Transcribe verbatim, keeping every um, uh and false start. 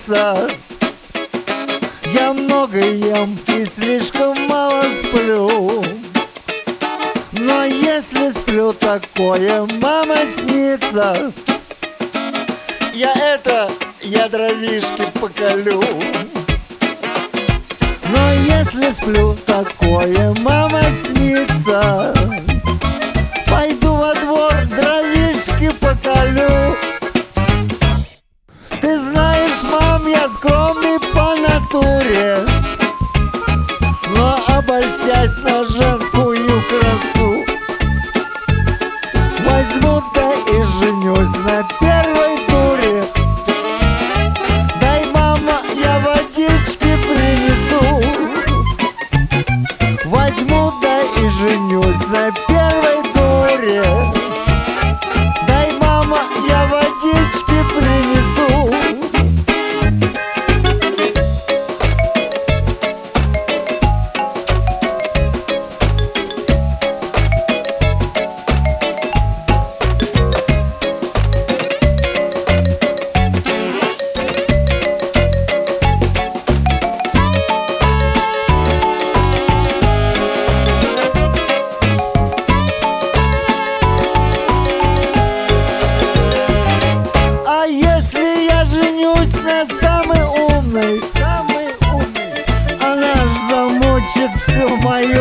снится. Я много ем и слишком мало сплю, но если сплю, такое мама снится. Я это, я дровишки поколю. Но если сплю, такое мама снится. Пойду во двор, дровишки поколю. Ты знаешь, мам, я скромный по натуре, но обольстясь на женскую красу, возьму да и женюсь на первой дуре. Дай, мама, я водички принесу. Возьму да и женюсь на первой дуре. Дай, мама, я водички принесу. На самый умный, самый умный, она ж замучит всю мою